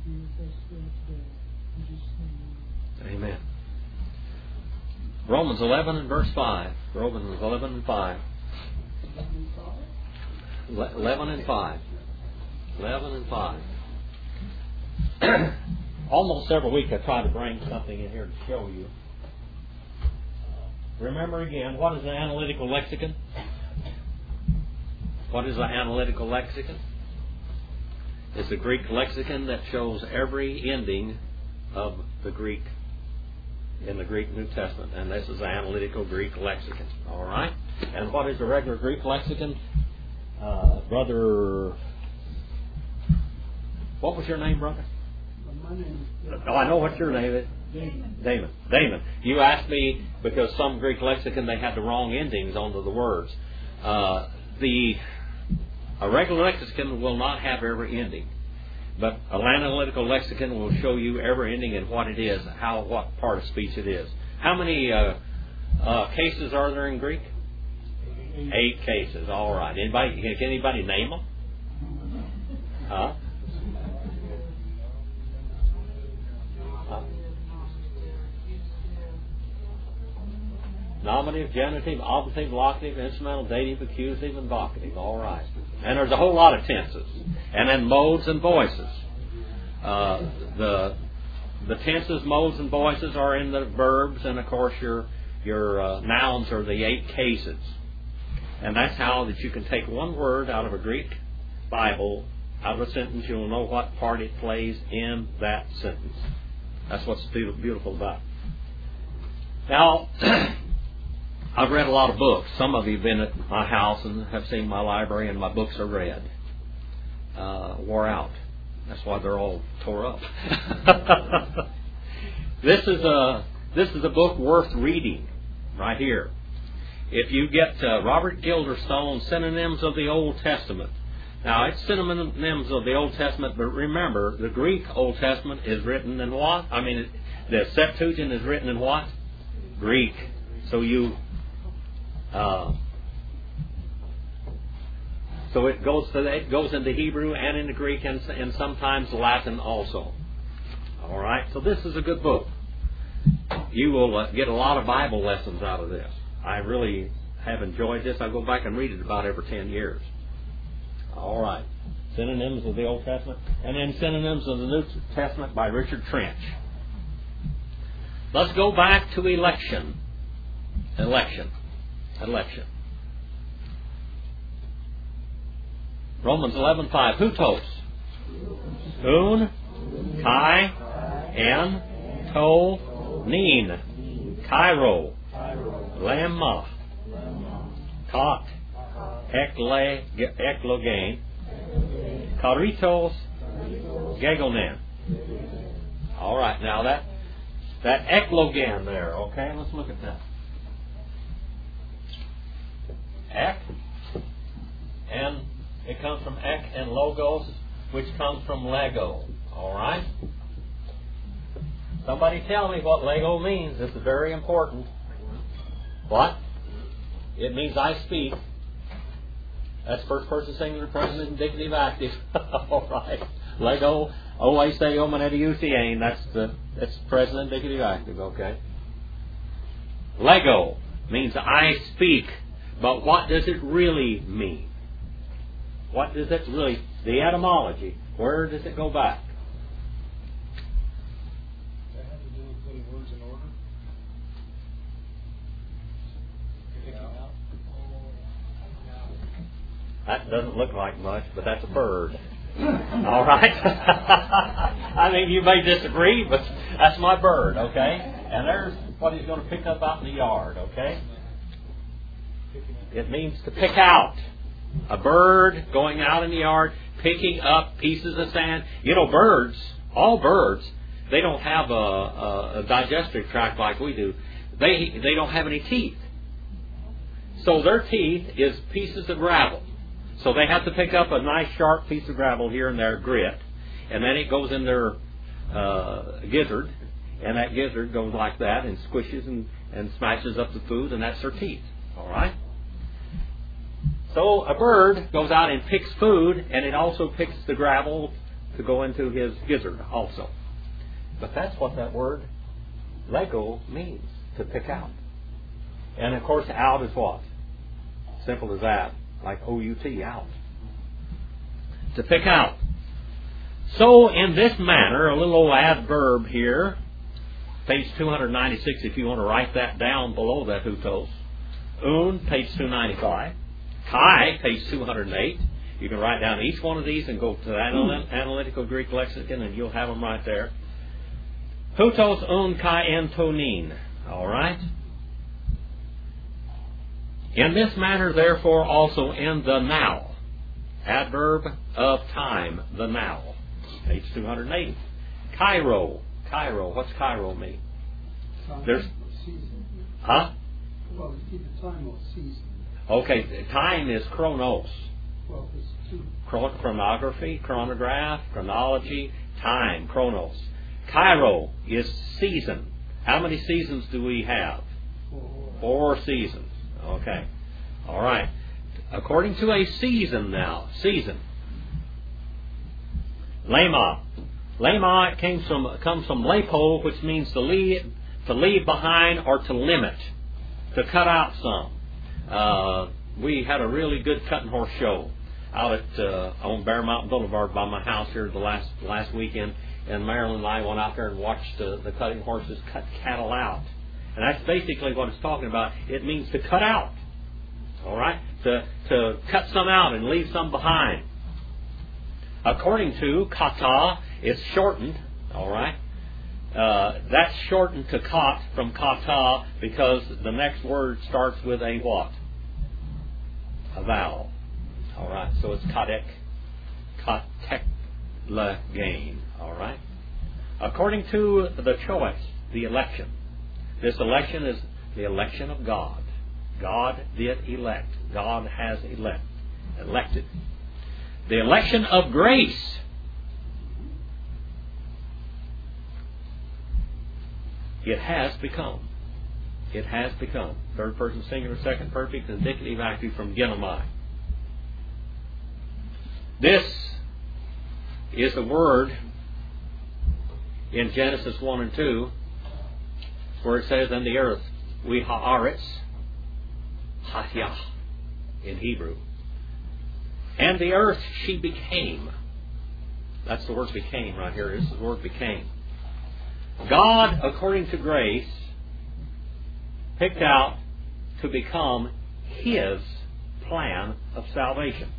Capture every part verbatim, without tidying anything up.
Amen. Romans eleven and verse five. Romans eleven and five. eleven and five. eleven and five. Almost every week I try to bring something in here to show you. Remember again, what is an analytical lexicon? What is an analytical lexicon? It's a Greek lexicon that shows every ending of the Greek in the Greek New Testament. And this is an analytical Greek lexicon. All right? And what is a regular Greek lexicon? Uh, brother... What was your name, brother? My name is... Oh, I know what your name is. Damon. Damon. Damon. You asked me because some Greek lexicon, they had the wrong endings onto the words. Uh, the A regular lexicon will not have every ending. But an analytical lexicon will show you every ending and what it is, how what part of speech it is. How many uh, uh, cases are there in Greek? Eight, Eight cases. All right. Anybody? Can anybody name them? Huh? huh? Nominative, genitive, obligative, locative, instrumental, dative, accusative, and vocative. All right. And there's a whole lot of tenses. And then modes and voices. Uh, the the tenses, modes, and voices are in the verbs, and of course your your uh, nouns are the eight cases. And that's how that you can take one word out of a Greek Bible, out of a sentence, you'll know what part it plays in that sentence. That's what's beautiful about it. Now, I've read a lot of books. Some of you have been at my house and have seen my library, and my books are read. Uh, wore out. That's why they're all tore up. This is a this is a book worth reading, right here. If you get uh, Robert Gilderstone, Synonyms of the Old Testament. Now, it's synonyms of the Old Testament, but remember, the Greek Old Testament is written in what? I mean, the Septuagint is written in what? Greek. So you... Uh, so it goes to the, it goes into Hebrew and into Greek and, and sometimes Latin also. All right. So this is a good book. You will uh, get a lot of Bible lessons out of this. I really have enjoyed this. I go back and read it about every ten years. All right. Synonyms of the Old Testament, and then Synonyms of the New Testament by Richard Trench. Let's go back to election. Election. Election. Romans eleven five. Hutos. Un, Kai, En, To, Nin, Cairo, Lamma, Kot, Ekle, Eklogain, Karitos, Gegonen. All right, now that that Eklogan there, okay, let's look at that. Ek, and it comes from ek and logos, which comes from Lego. All right? Somebody tell me what Lego means. This is very important. What? It means I speak. That's first person singular, present, indicative, active. All right. Lego, O say omanetiusiane. That's the that's present, indicative, active. Okay. Lego means I speak. But what does it really mean? What does it really, the etymology, where does it go back? Does that have to do with putting words in order? Picking out? That doesn't look like much, but that's a bird. All right? I mean, you may disagree, but that's my bird, okay? And there's what he's going to pick up out in the yard, okay? It means to pick out. A bird going out in the yard, picking up pieces of sand. You know, birds, all birds, they don't have a, a, a digestive tract like we do. They they don't have any teeth. So their teeth is pieces of gravel. So they have to pick up a nice sharp piece of gravel here and there, grit, and then it goes in their uh, gizzard, and that gizzard goes like that and squishes and, and smashes up the food, and that's their teeth. All right? So a bird goes out and picks food, and it also picks the gravel to go into his gizzard also. But that's what that word lego means, to pick out. And of course, out is what? Simple as that, like O U T, out. To pick out. So, in this manner, a little old adverb here, page two ninety-six, if you want to write that down below that hutos. Un, page two ninety-five. Kai, page two oh eight. You can write down each one of these and go to the anal- analytical Greek lexicon and you'll have them right there. Hutos, un, kai, and tonin. All right? In this manner, therefore, also in the now. Adverb of time, the now. Page two eighty. Cairo. Cairo. What's Cairo mean? Time There's, or season. huh? Well, it's either time or season. Okay, time is chronos. Well, it's two. Chron- chronography, chronograph, chronology, time, chronos. Cairo is season. How many seasons do we have? Four. Four seasons. Okay. All right. According to a season now, season. Lema. Lema came from, comes from lepo, which means to leave, to leave behind or to limit, to cut out some. Uh, we had a really good cutting horse show out at uh, on Bear Mountain Boulevard by my house here the last last weekend, and Marilyn and I went out there and watched uh, the cutting horses cut cattle out. And that's basically what it's talking about. It means to cut out. All right? To, to cut some out and leave some behind. According to kata, it's shortened. All right? Uh, that's shortened to kat from kata because the next word starts with a what? A vowel. All right? So it's katek. Katek gain. All right? According to the choice, the election. This election is the election of God. God did elect. God has elect, elected. The election of grace. It has become. It has become. Third person singular, second perfect, indicative active from genomai. This is the word in Genesis one and two where it says, "And the earth, we haaretz, hatyah in Hebrew. And the earth she became." That's the word became right here. This is the word became. God, according to grace, picked out to become His plan of salvation.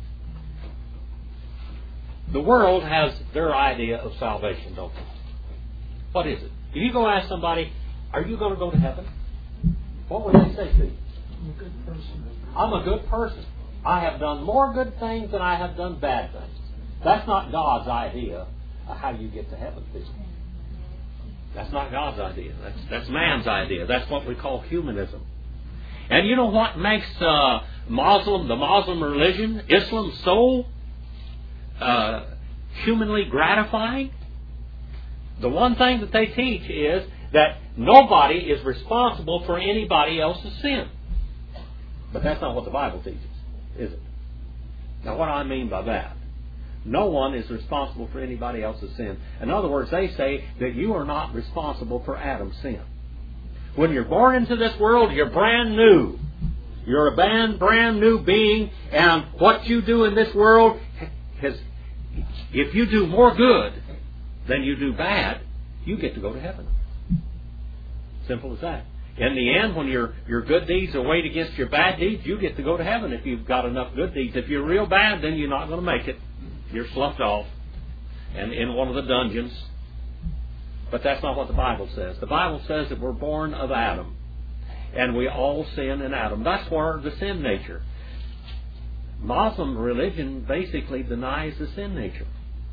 The world has their idea of salvation, don't they? What is it? If you go ask somebody, "Are you going to go to heaven?" What would they say to you? I'm a good person. I'm a good person. I have done more good things than I have done bad things. That's not God's idea of how you get to heaven, people. That's not God's idea. That's, that's man's idea. That's what we call humanism. And you know what makes uh, Muslim, the Muslim religion, Islam, so uh, humanly gratifying? The one thing that they teach is that nobody is responsible for anybody else's sin. But that's not what the Bible teaches, is it? Now, what do I mean by that? No one is responsible for anybody else's sin. In other words, they say that you are not responsible for Adam's sin. When you're born into this world, you're brand new. You're a brand, brand new being, and what you do in this world, has, if you do more good than you do bad, you get to go to heaven. Simple as that. In the end, when your, your good deeds are weighed against your bad deeds, you get to go to heaven if you've got enough good deeds. If you're real bad, then you're not going to make it. You're sloughed off and in one of the dungeons. But that's not what the Bible says. The Bible says that we're born of Adam. And we all sin in Adam. That's where the sin nature. Muslim religion basically denies the sin nature.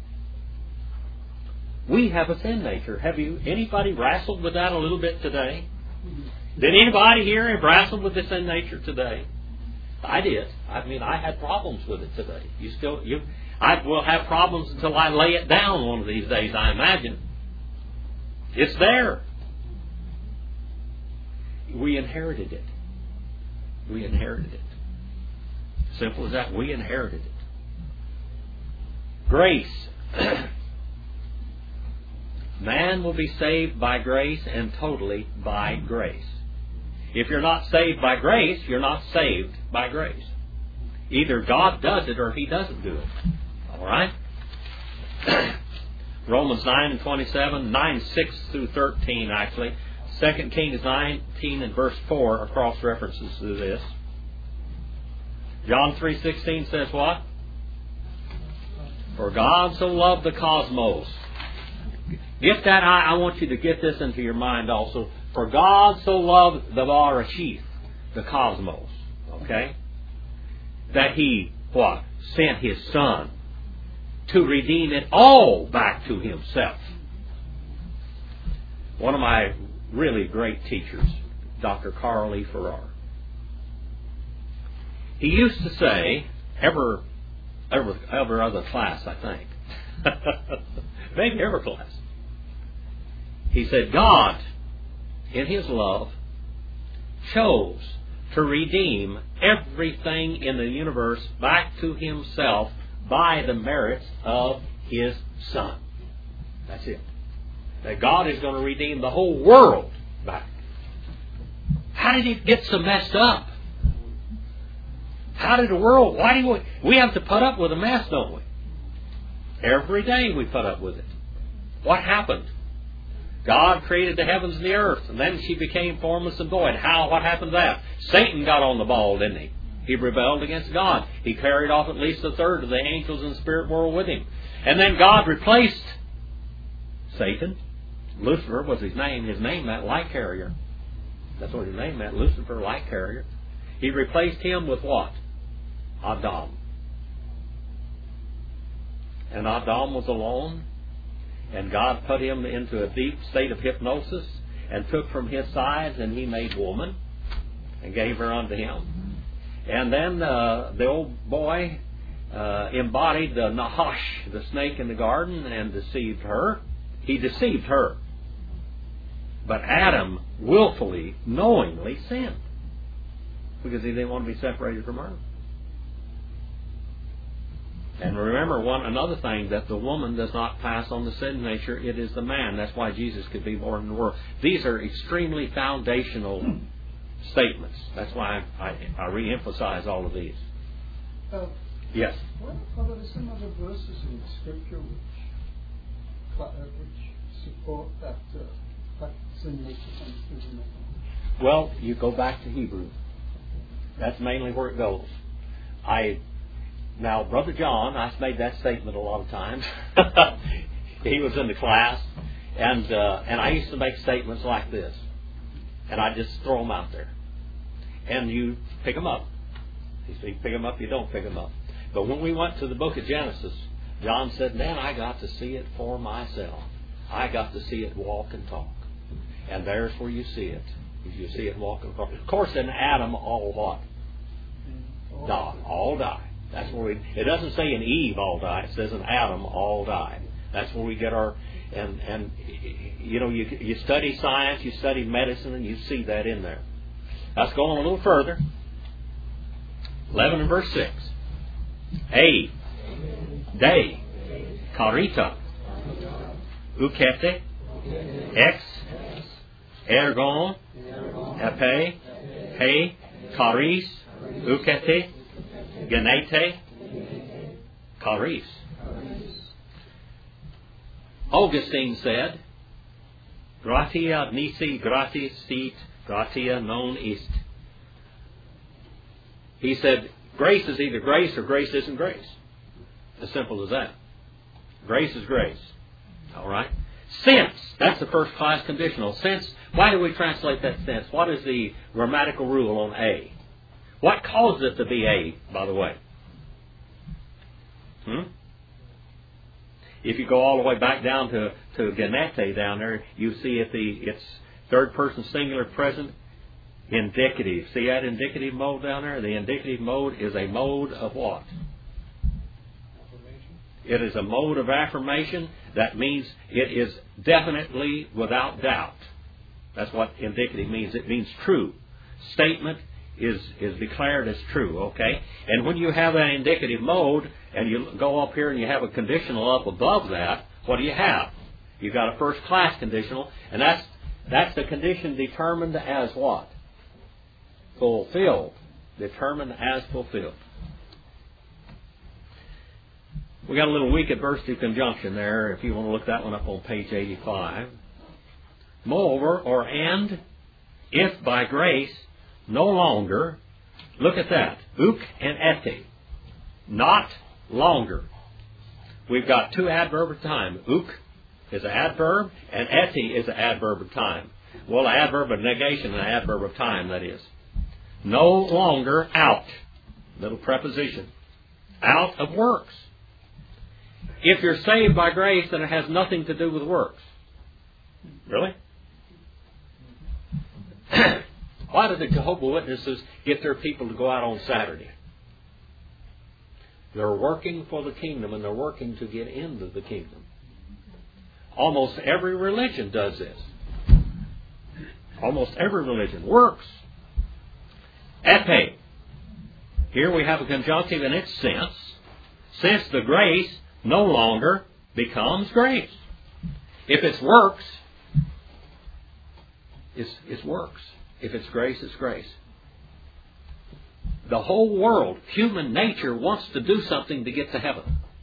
We have a sin nature. Have you anybody wrestled with that a little bit today? Did anybody here have wrestled with the sin nature today? I did. I mean, I had problems with it today. You still, you, I will have problems until I lay it down one of these days, I imagine. It's there. We inherited it. We inherited it. Simple as that. We inherited it. Grace. Man will be saved by grace and totally by grace. If you're not saved by grace, you're not saved by grace. Either God does it or He doesn't do it. All right? Romans nine and twenty-seven, nine, six through thirteen actually. Second Kings nineteen and verse four are cross references to this. John three sixteen says what? For God so loved the cosmos. Get that, I, I want you to get this into your mind also. For God so loved the Barashith, the cosmos, okay? That He, what? Sent His Son to redeem it all back to Himself. One of my really great teachers, Doctor Carl E. Farrar, he used to say, ever, every, every other class, I think, maybe every class, he said, God, in His love, chose to redeem everything in the universe back to Himself by the merits of His Son. That's it. That God is going to redeem the whole world back. How did it get so messed up? How did the world, why do we, we have to put up with a mess, don't we? Every day we put up with it. What happened? God created the heavens and the earth, and then she became formless and void. How? What happened to that? Satan got on the ball, didn't he? He rebelled against God. He carried off at least a third of the angels in the spirit world with him. And then God replaced Satan. Lucifer was his name. His name meant light carrier. That's what his name meant, Lucifer, light carrier. He replaced him with what? Adam. And Adam was alone. And God put him into a deep state of hypnosis and took from his sides, and He made woman and gave her unto him. And then uh, the old boy uh, embodied the Nahash, the snake in the garden, and deceived her. He deceived her. But Adam willfully, knowingly sinned because he didn't want to be separated from her. And remember one another thing, that the woman does not pass on the sin nature, it is the man. That's why Jesus could be born in the world. These are extremely foundational statements. That's why I, I, I re-emphasize all of these. Uh, yes? What, what are some other verses in Scripture which, uh, which support that, uh, that sin nature comes through the man? Well, you go back to Hebrew. That's mainly where it goes. I... Now, Brother John, I've made that statement a lot of times. He was in the class, and uh, and I used to make statements like this, and I just throw them out there, and you pick them up. You see, pick them up, you don't pick them up. But when we went to the book of Genesis, John said, "Man, I got to see it for myself. I got to see it walk and talk." And there's where you see it. You see it walk and talk. Of course, in Adam, all what? Die. All die. That's where we, it doesn't say in Eve all die, it says in Adam all died. That's where we get our, and, and you know, you, you study science, you study medicine, and you see that in there. Let's go on a little further. eleven and verse six. A, day, karita, ukete, ex, ergon, epe, he, karis, ukete, genete, karis. Augustine said, gratia nisi gratis sit, gratia non est. He said, grace is either grace or grace isn't grace. As simple as that. Grace is grace. All right? Since, that's the first class conditional. Since, why do we translate that since? What is the grammatical rule on a? What caused it to be a, by the way? Hmm? If you go all the way back down to, to genete down there, you see it the it's third person singular present indicative. See that indicative mode down there? The indicative mode is a mode of what? Affirmation. It is a mode of affirmation. That means it is definitely without doubt. That's what indicative means. It means true. Statement is is declared as true, okay? And when you have an indicative mode and you go up here and you have a conditional up above that, what do you have? You've got a first-class conditional, and that's that's the condition determined as what? Fulfilled. Determined as fulfilled. We got a little weak adversative conjunction there, if you want to look that one up on page eighty-five. Moreover, or and, if by grace, no longer, look at that, uk and ete, not longer. We've got two adverb of time. Uk is an adverb, and ete is an adverb of time. Well, an adverb of negation and an adverb of time, that is. No longer out, little preposition, out of works. If you're saved by grace, then it has nothing to do with works. Really? Why do the Jehovah's Witnesses get their people to go out on Saturday? They're working for the kingdom, and they're working to get into the kingdom. Almost every religion does this. Almost every religion works. Epe. Here we have a conjunctive in its sense. Since the grace no longer becomes grace. If it's works, it's, it's works. If it's grace, it's grace. The whole world, human nature, wants to do something to get to heaven.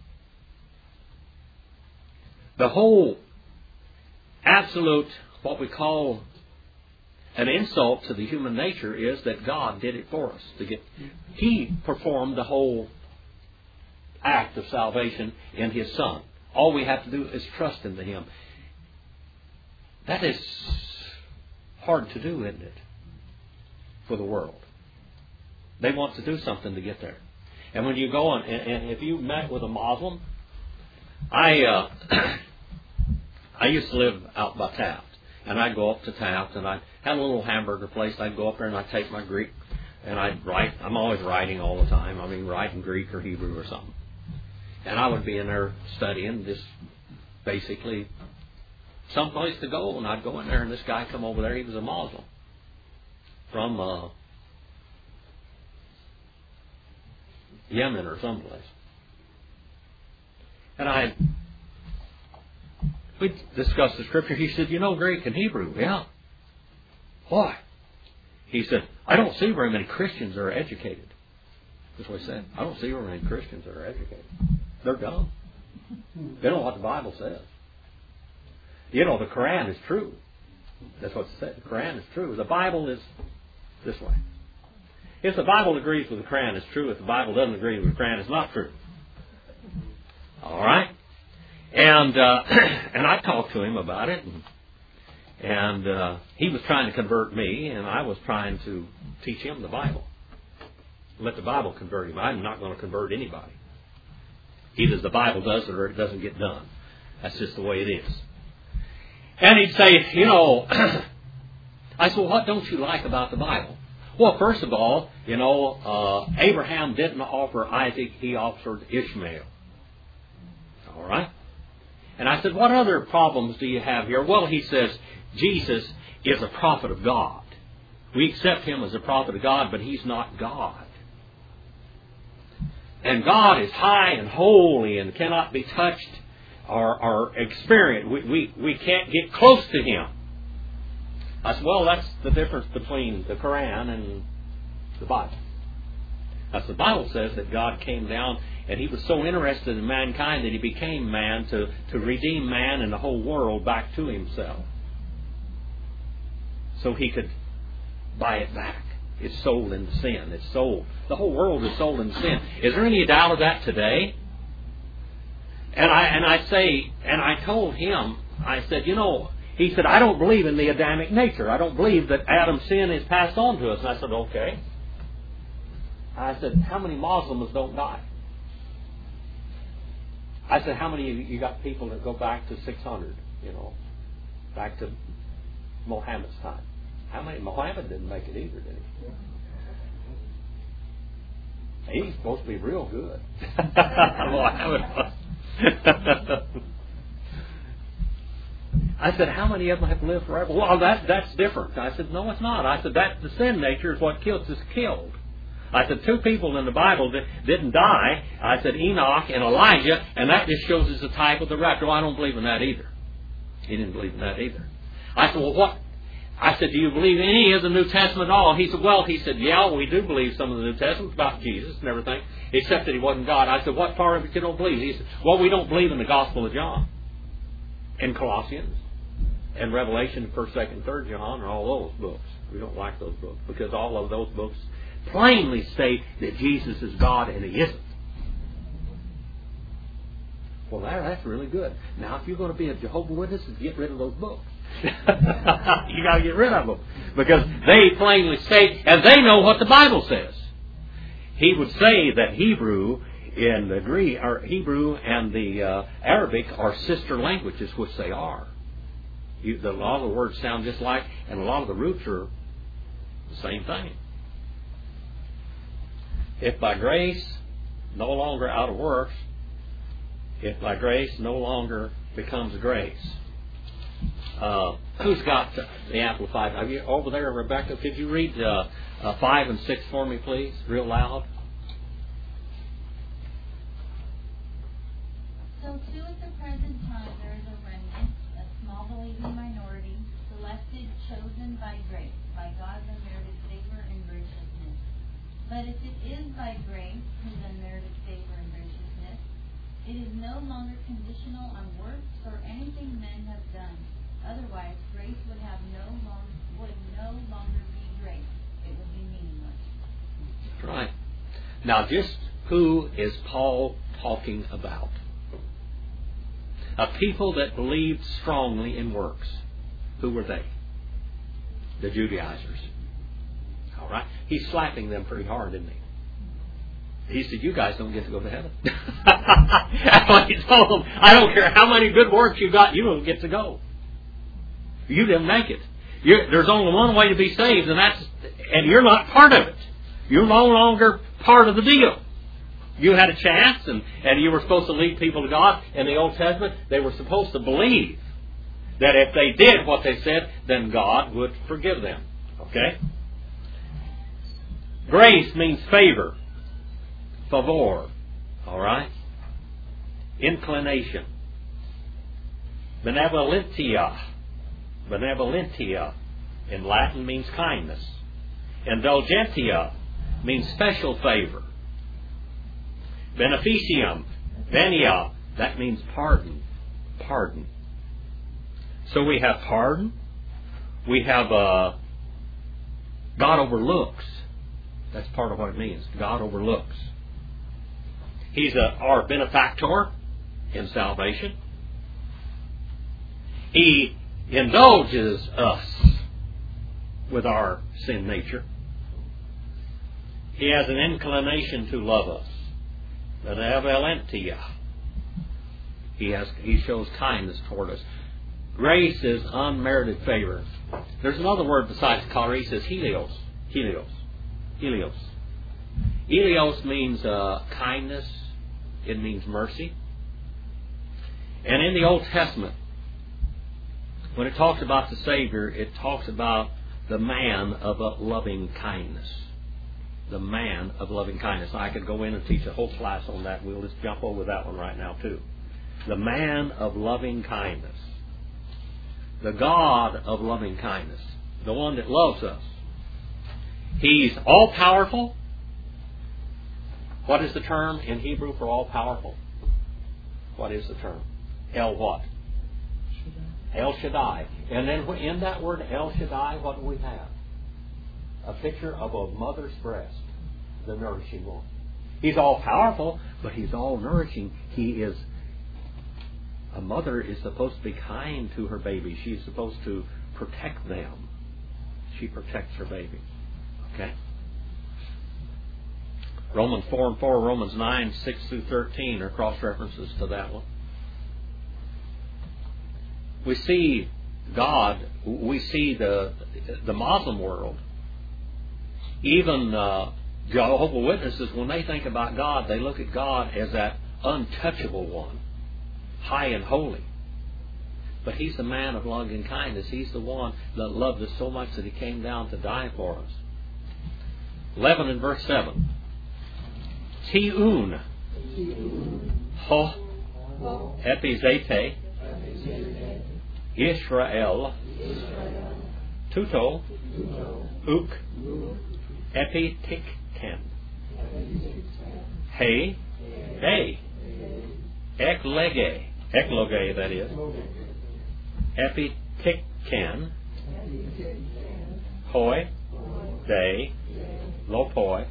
The whole absolute, what we call an insult to the human nature, is that God did it for us. To get, He performed the whole act of salvation in His Son. All we have to do is trust into Him. That is hard to do, isn't it? For the world. They want to do something to get there. And when you go on, and, and if you met with a Muslim, I uh, I used to live out by Taft, and I'd go up to Taft, and I had a little hamburger place. I'd go up there and I'd take my Greek, and I'd write. I'm always writing all the time. I mean, writing Greek or Hebrew or something. And I would be in there studying, just basically someplace to go, and I'd go in there, and this guy come over there. He was a Muslim from uh, Yemen or someplace. And I, we discussed the scripture. He said, "You know Greek and Hebrew?" "Yeah." "Why?" He said, "I don't see very many Christians that are educated." That's what he said. "I don't see very many Christians that are educated. They're dumb. They don't know what the Bible says. You know, the Quran is true." That's what it said. The Quran is true. The Bible is this way. If the Bible agrees with the Quran, it's true. If the Bible doesn't agree with the Quran, it's not true. All right? And uh, and I talked to him about it, and, and uh, he was trying to convert me, and I was trying to teach him the Bible. Let the Bible convert him. I'm not going to convert anybody. Either the Bible does it or it doesn't get done. That's just the way it is. And he'd say, you know, I said, "Well, what don't you like about the Bible?" "Well, first of all, you know, uh, Abraham didn't offer Isaac, he offered Ishmael." All right? And I said, "What other problems do you have here?" "Well," he says, "Jesus is a prophet of God. We accept him as a prophet of God, but he's not God. And God is high and holy and cannot be touched or, or experienced. We, we, we can't get close to him." I said, "Well, that's the difference between the Quran and the Bible." As the Bible says that God came down and he was so interested in mankind that he became man to, to redeem man and the whole world back to himself. So he could buy it back. It's sold into sin. It's sold. The whole world is sold into sin. Is there any doubt of that today? And I and I say, and I told him, I said, you know, he said, "I don't believe in the Adamic nature. I don't believe that Adam's sin is passed on to us." And I said, "Okay." I said, "How many Muslims don't die?" I said, "How many you got people that go back to six hundred, you know, back to Muhammad's time? How many?" Muhammad didn't make it either, did he? He's supposed to be real good. Muhammad. I said, "How many of them have lived forever?" "Well, that, that's different." I said, "No, it's not." I said, "That the sin nature is what kills us killed." I said, "Two people in the Bible that didn't die." I said, "Enoch and Elijah, and that just shows us a type of the rapture." "Well, I don't believe in that either." He didn't believe in that either. I said, well, what? I said, do you believe any of the New Testament at all? He said, well, he said, yeah, we do believe some of the New Testament about Jesus and everything, except that he wasn't God. I said, what part of it you don't believe? He said, well, we don't believe in the Gospel of John and Colossians and Revelation, first, second, third John, and all those books. We don't like those books because all of those books plainly state that Jesus is God and He isn't. Well, that, that's really good. Now, if you're going to be a Jehovah's Witness, get rid of those books. You got to get rid of them because they plainly state, and they know what the Bible says. He would say that Hebrew in the Greek, or Hebrew and the uh, Arabic are sister languages, which they are. You, the, a lot of the words sound just like, and a lot of the roots are the same thing. If by grace, no longer out of works, if by grace no longer becomes grace. Uh, who's got the Amplified? Are you over there, Rebecca? Could you read uh, uh, five and six for me, please, real loud? So too at the present time there is a remnant, a small believing minority, selected, chosen by grace, by God's unmerited favor and graciousness. But if it is by grace, His unmerited favor and graciousness, it is no longer conditional on works or anything men have done. Otherwise, grace would have no long, would no longer be grace. It would be meaningless. That's right. Now, just who is Paul talking about? A people that believed strongly in works. Who were they? The Judaizers. All right. He's slapping them pretty hard, isn't he? He said, you guys don't get to go to heaven. That's what he told them. I don't care how many good works you got, you don't get to go. You didn't make it. You're, there's only one way to be saved, and that's and you're not part of it. You're no longer part of the deal. You had a chance, and, and you were supposed to lead people to God. In the Old Testament, they were supposed to believe that if they did what they said, then God would forgive them. Okay? Grace means favor. Favor. All right? Inclination. Benevolentia. Benevolentia in Latin means kindness. Indulgentia means special favor. Beneficium, venia, that means pardon. Pardon. So we have pardon. We have uh, God overlooks. That's part of what it means. God overlooks. He's a, our benefactor in salvation. He indulges us with our sin nature. He has an inclination to love us. Benevolentia. He has he shows kindness toward us. Grace is unmerited favor. There's another word besides charis. He says helios. Helios. Helios. Helios means uh, kindness. It means mercy. And in the Old Testament, when it talks about the Savior, it talks about the man of a loving kindness. The man of loving kindness. I could go in and teach a whole class on that. We'll just jump over that one right now too. The man of loving kindness. The God of loving kindness. The one that loves us. He's all-powerful. What is the term in Hebrew for all-powerful? What is the term? El what? El Shaddai. And then in that word El Shaddai, what do we have? A picture of a mother's breast, the nourishing one. He's all powerful, but He's all nourishing. He is, a mother is supposed to be kind to her baby. She's supposed to protect them. She protects her baby. Okay? Romans four and four, Romans nine, six through thirteen are cross references to that one. We see God, we see the the Muslim world. Even uh, Jehovah's Witnesses, when they think about God, they look at God as that untouchable one, high and holy. But He's the man of loving kindness. He's the one that loved us so much that He came down to die for us. eleven and verse seven. Tiun. Ho. Epizete. Israel, Tuto, Uk, Epitikten, Hey, Hey, Eklege, Ekloge that is, Epitikten, Hoi, Day, Lopoi,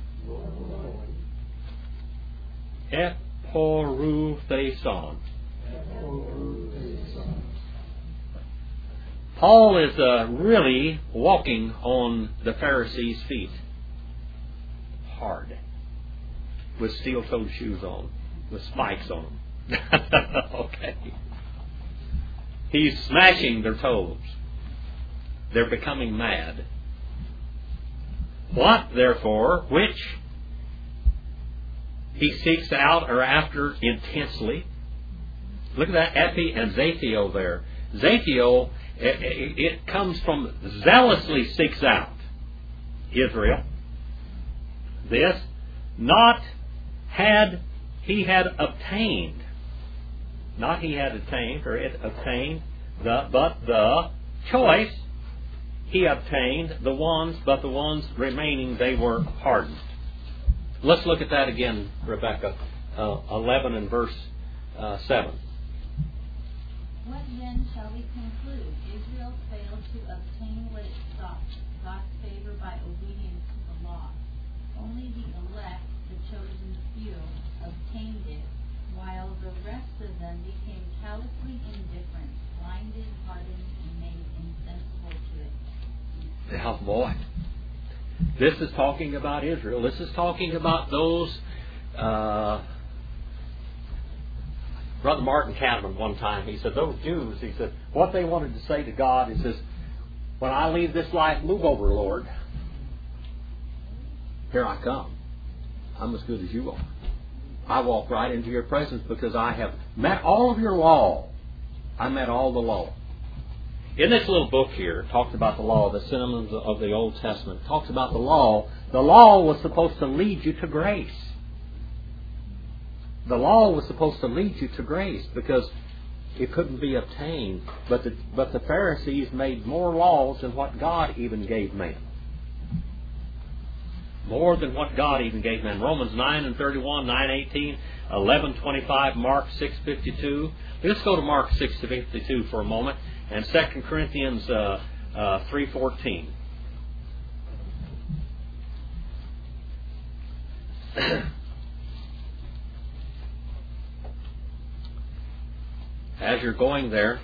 Eporutheson. Paul is uh, really walking on the Pharisees' feet hard, with steel-toed shoes on, with spikes on them. Okay. He's smashing their toes. They're becoming mad. What, therefore, which he seeks out or after intensely. Look at that epi and zathio there. Zathio, it, it, it comes from zealously seeks out Israel. This, not had he had obtained, not he had attained or it obtained, the but the choice he obtained the ones, but the ones remaining they were hardened. Let's look at that again, Rebecca. Uh, eleven and verse uh, seven. What then shall we conclude? Israel failed to obtain what it sought, God's favor by obedience to the law. Only the elect, the chosen few, obtained it, while the rest of them became callously indifferent, blinded, hardened, and made insensible to it. Oh boy. This is talking about Israel. This is talking about those... Uh, Brother Martin Cameron one time, he said, those Jews, he said, what they wanted to say to God is this, when I leave this life, move over, Lord. Here I come. I'm as good as you are. I walk right into your presence because I have met all of your law. I met all the law. In this little book here, it talks about the law, the synonyms of the Old Testament. It talks about the law. The law was supposed to lead you to grace. The law was supposed to lead you to grace because it couldn't be obtained. But the, but the Pharisees made more laws than what God even gave man. More than what God even gave man. Romans nine and thirty-one, nine eighteen, eleven twenty-five, Mark six fifty-two. Let's go to Mark six fifty-two for a moment. And Second Corinthians uh, uh, three fourteen. As you're going there,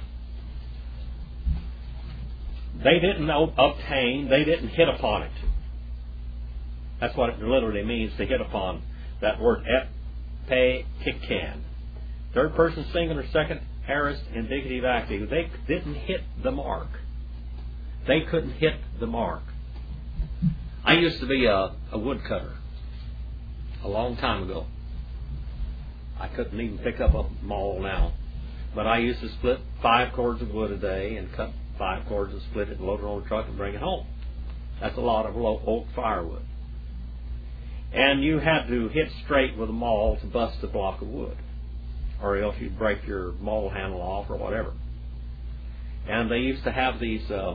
they didn't obtain, they didn't hit upon it. That's what it literally means to hit upon. That word epikikan. Third person singular, second aorist, indicative active. They didn't hit the mark. They couldn't hit the mark. I used to be a, a woodcutter a long time ago. I couldn't even pick up a maul now. But I used to split five cords of wood a day and cut five cords and split it and load it on a truck and bring it home. That's a lot of oak firewood. And you had to hit straight with a maul to bust a block of wood, or else you'd break your maul handle off or whatever. And they used to have these uh,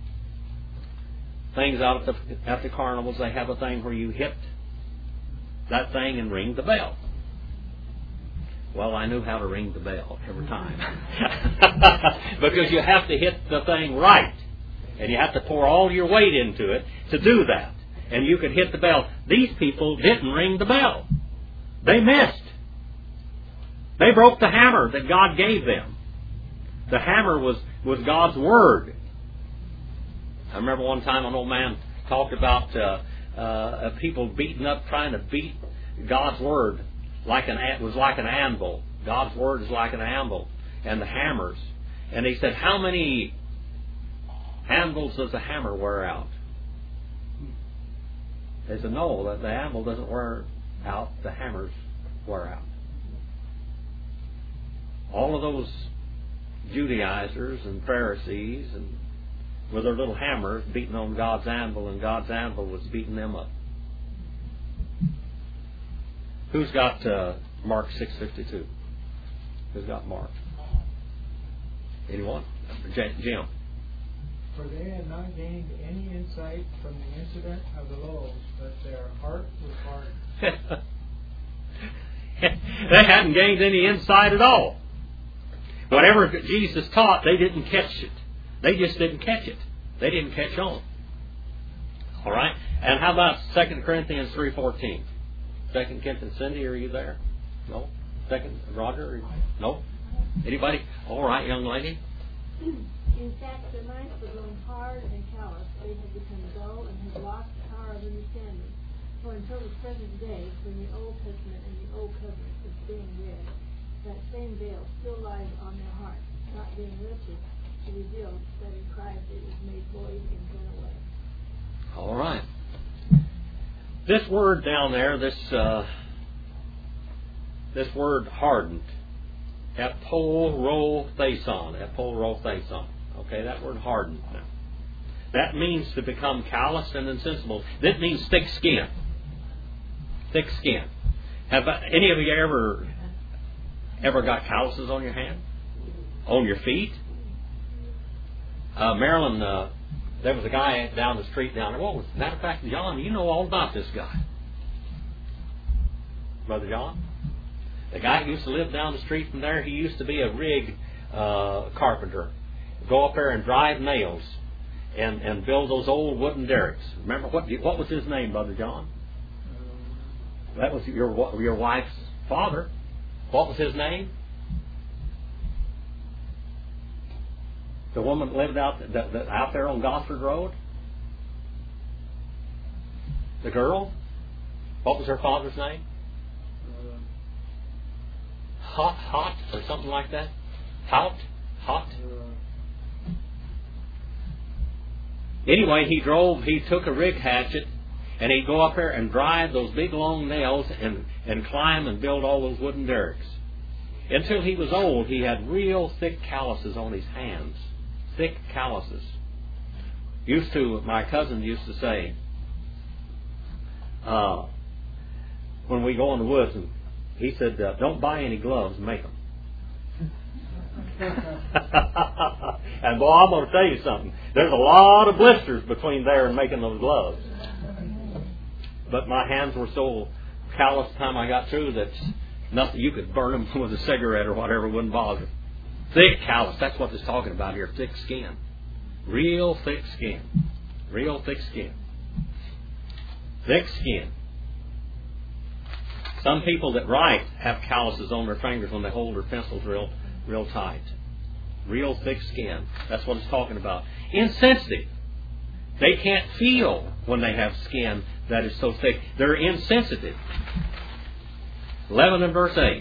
things out at the, at the carnivals. They have a thing where you hit that thing and ring the bell. Well, I knew how to ring the bell every time. Because you have to hit the thing right. And you have to pour all your weight into it to do that. And you could hit the bell. These people didn't ring the bell. They missed. They broke the hammer that God gave them. The hammer was, was God's Word. I remember one time an old man talked about uh, uh, people beating up, trying to beat God's Word. Like an it was like an anvil. God's Word is like an anvil, and the hammers. And he said, "How many anvils does a hammer wear out?" They said, "No, the, the anvil doesn't wear out. The hammers wear out." All of those Judaizers and Pharisees and with their little hammers beating on God's anvil, and God's anvil was beating them up. Who's got uh, Mark six fifty-two? Who's got Mark? Anyone? J- Jim. For they had not gained any insight from the incident of the loaves, but their heart was hardened. They hadn't gained any insight at all. Whatever Jesus taught, they didn't catch it. They just didn't catch it. They didn't catch on. All right? And how about Second Corinthians three fourteen? Second Corinthians, Cindy, are you there? No? Second, Roger? No? Anybody? All right, young lady. In fact, their minds were grown hard and callous. They had become dull and had lost the power of understanding. For until the present day, when the Old Testament and the Old Covenant is being read, that same veil still lies on their hearts, not being lifted to reveal that in Christ it was made void and done away. All right. This word down there, this uh, this word hardened, apolrotheson, apolrotheson. Okay, that word hardened. Now, that means to become calloused and insensible. That means thick skin. Thick skin. Have any of you ever ever got calluses on your hand, on your feet? Uh, Marilyn. Uh, There was a guy down the street down there. What was, matter of fact, John, you know all about this guy. Brother John? The guy who used to live down the street from there, he used to be a rig uh, carpenter. Go up there and drive nails and, and build those old wooden derricks. Remember, what what was his name, Brother John? That was your your wife's father. What was his name? The woman lived out the, the, out there on Gosford Road. The girl. What was her father's name? Uh, Hot, hot, or something like that. Hot, hot. uh, Anyway, he drove. He took a rig hatchet, and he'd go up there and drive those big long nails and and climb and build all those wooden derricks. Until he was old, he had real thick calluses on his hands. Thick calluses. Used to, my cousin used to say, uh, when we go in the woods, and he said, uh, "Don't buy any gloves, make them." And boy, I'm going to tell you something. There's a lot of blisters between there and making those gloves. But my hands were so callous the time I got through that nothing, you could burn them with a cigarette or whatever, wouldn't bother. Thick callus, that's what it's talking about here. Thick skin. Real thick skin. Real thick skin. Thick skin. Some people that write have calluses on their fingers when they hold their pencils real, real tight. Real thick skin. That's what it's talking about. Insensitive. They can't feel when they have skin that is so thick. They're insensitive. eleven and verse eight.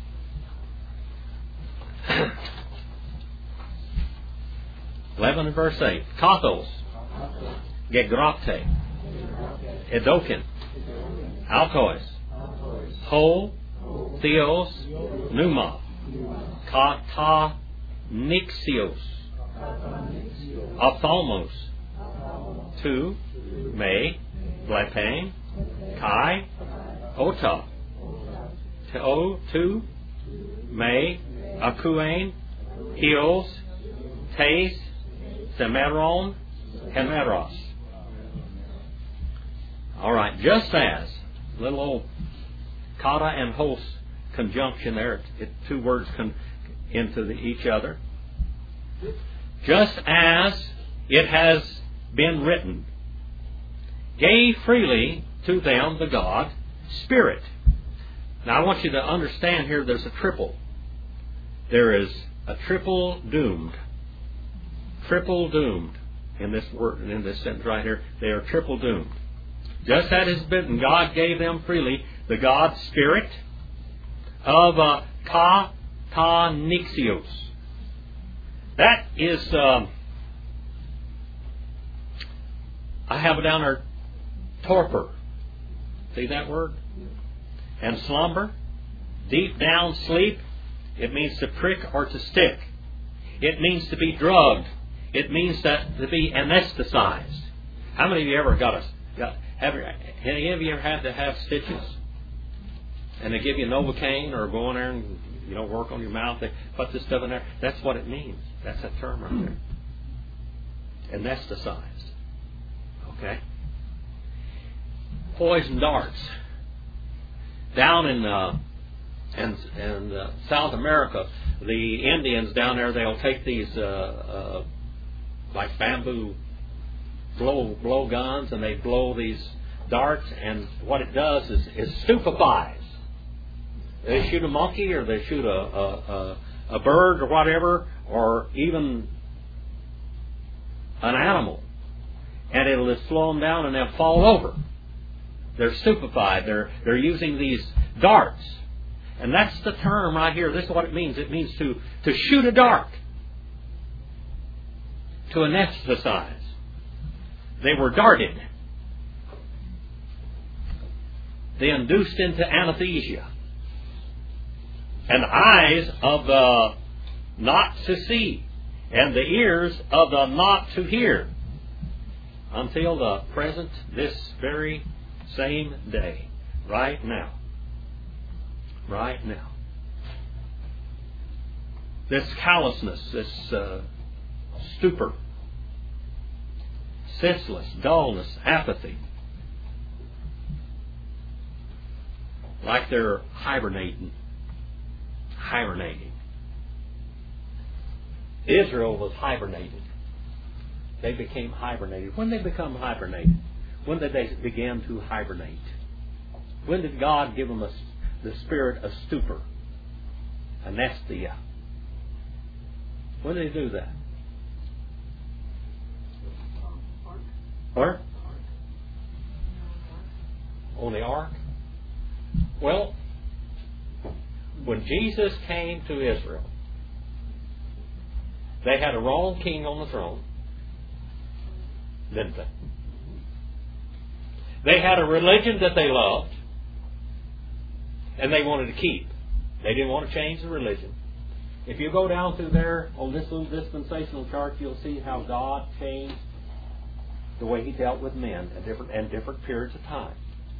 eleven and verse eight. Kathos. Gegrapte. Edokin. Altois. Ho. Theos. Pneuma. Kata. Nixios. Ophthalmos. Tu. Me. Blepane. Kai. Ota. Teo. Tu. Me. Akuane. Heos. Tes. Semeron. Hemeros. All right, just as little old kata and hos conjunction there, it, two words come into the, each other. Just as it has been written, gave freely to them the God Spirit. Now I want you to understand here there's a triple. There is a triple doomed. Triple doomed in this word, in this sentence right here. They are triple doomed. Just as it has been, God gave them freely the God Spirit of uh, ka ta nixios. That is, uh, I have it down there, torpor. See that word? And slumber, deep down sleep. It means to prick or to stick. It means to be drugged. It means that to be anesthetized. How many of you ever got a got? Have any of you ever had to have stitches? And they give you Novocaine or go in there and you know work on your mouth. They put this stuff in there. That's what it means. That's that term right there. Anesthetized. Okay? Poison darts. Down in uh, in, in uh, South America, the Indians down there, they'll take these uh, uh, like bamboo blow blow guns, and they blow these darts, and what it does is, is stupefies. They shoot a monkey, or they shoot a, a, a, a bird, or whatever, or even an animal, and it'll just slow them down, and they'll fall over. They're stupefied. They're they're using these darts, and that's the term right here. This is what it means. It means to to shoot a dart, to anesthetize. They were darted. They induced into anesthesia, and the eyes of the not to see, and the ears of the not to hear, until the present, this very same day, right now. Right now. This callousness, this uh, stupor, senseless, dullness, apathy, like they're hibernating. Hibernating. Israel was hibernated. They became hibernated. When they become hibernated? When did they begin to hibernate? When did God give them a, the spirit of stupor? Anesthesia. When did He do that? Where? On the ark? Well, when Jesus came to Israel, they had a wrong king on the throne, didn't they? They had a religion that they loved, and they wanted to keep. They didn't want to change the religion. If you go down through there on this little dispensational chart, you'll see how God changed the way He dealt with men at different and different periods of time.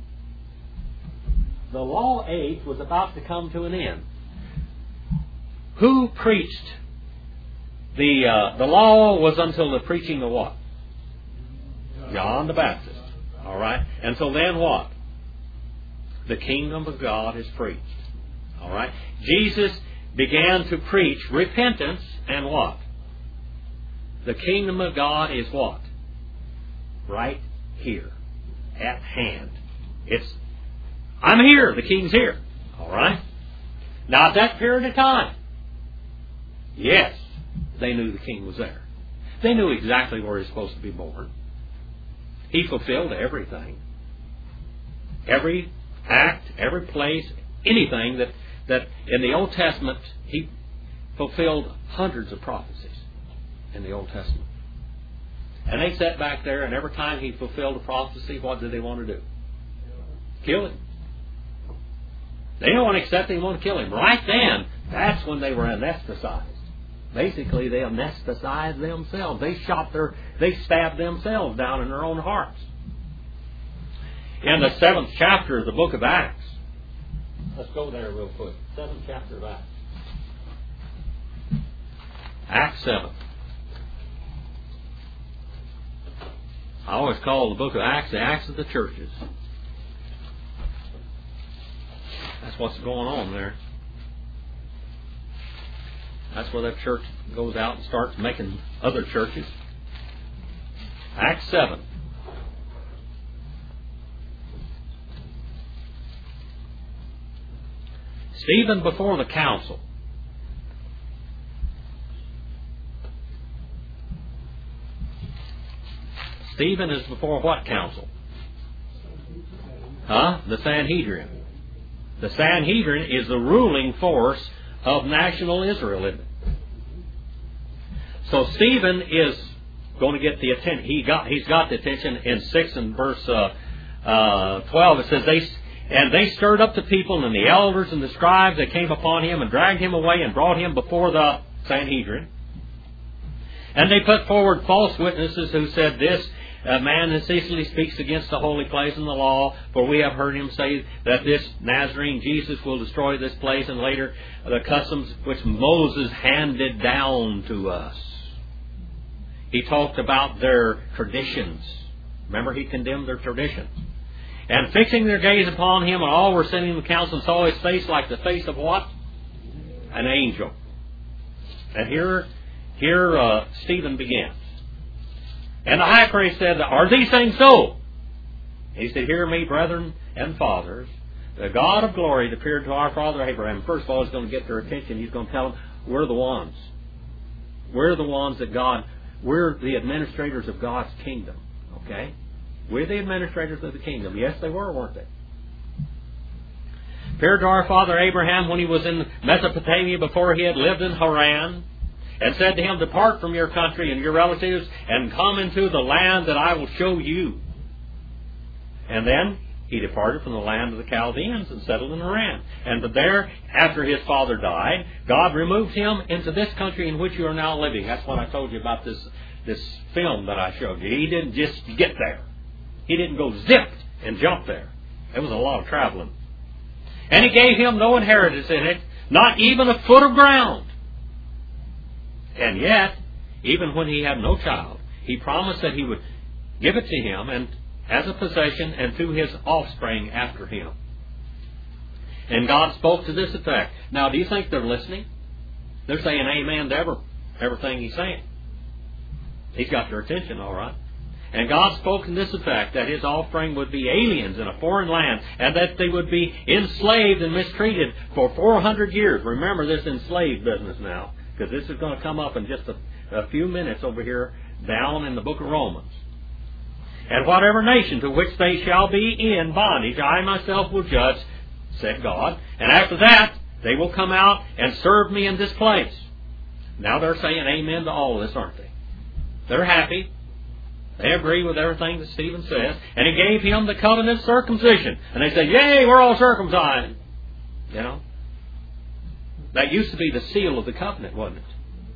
The law age was about to come to an end. Who preached? The uh, the law was until the preaching of what? John the Baptist. All right? Until then what? The kingdom of God is preached. All right? Jesus began to preach repentance and what? The kingdom of God is what? Right here. At hand. It's, I'm here. The king's here. All right? Now at that period of time, yes, they knew the king was there. They knew exactly where he was supposed to be born. He fulfilled everything. Every act, every place, anything that, that in the Old Testament, He fulfilled hundreds of prophecies in the Old Testament. And they sat back there, and every time He fulfilled a prophecy, what did they want to do? Kill Him. They didn't want to accept Him, they want to kill Him. Right then, that's when they were anesthetized. Basically, they anesthetized themselves. They shot their, they stabbed themselves down in their own hearts. In the seventh chapter of the book of Acts, let's go there real quick. Seventh chapter of Acts. Acts seven. I always call the book of Acts the Acts of the churches. That's what's going on there. That's where that church goes out and starts making other churches. Acts seven. Stephen before the council. Stephen is before what council? Huh? The Sanhedrin. The Sanhedrin is the ruling force of national Israel, isn't it? So Stephen is going to get the attention. He got, he's got the attention in six and verse uh, uh, twelve. It says, they and they stirred up the people and the elders and the scribes. They came upon him and dragged him away and brought him before the Sanhedrin. And they put forward false witnesses who said this, a man unceasingly speaks against the holy place and the law, for we have heard him say that this Nazarene Jesus will destroy this place, and later the customs which Moses handed down to us. He talked about their traditions. Remember, he condemned their traditions. And fixing their gaze upon him, and all were sitting in the council, and saw his face like the face of what? An angel. And here, here uh, Stephen begins. And the high priest said, are these things so? He said, hear me, brethren and fathers. The God of glory appeared to our father Abraham. First of all, he's going to get their attention. He's going to tell them, we're the ones. We're the ones that God, we're the administrators of God's kingdom. Okay? We're the administrators of the kingdom. Yes, they were, weren't they? Appeared to our father Abraham when he was in Mesopotamia before he had lived in Haran, and said to him, depart from your country and your relatives and come into the land that I will show you. And then he departed from the land of the Chaldeans and settled in Haran. And there, after his father died, God removed him into this country in which you are now living. That's what I told you about this, this film that I showed you. He didn't just get there. He didn't go zip and jump there. It was a lot of traveling. And he gave him no inheritance in it, not even a foot of ground. And yet, even when he had no child, he promised that he would give it to him and as a possession and to his offspring after him. And God spoke to this effect. Now, do you think they're listening? They're saying amen to every, everything he's saying. He's got their attention, all right. And God spoke in this effect, that his offspring would be aliens in a foreign land, and that they would be enslaved and mistreated for four hundred years. Remember this enslaved business now, because this is going to come up in just a, a few minutes over here down in the book of Romans. And whatever nation to which they shall be in bondage, I myself will judge, said God. And after that, they will come out and serve me in this place. Now they're saying amen to all of this, aren't they? They're happy. They agree with everything that Stephen says. And he gave him the covenant circumcision. And they say, yay, we're all circumcised. You know? That used to be the seal of the covenant, wasn't it?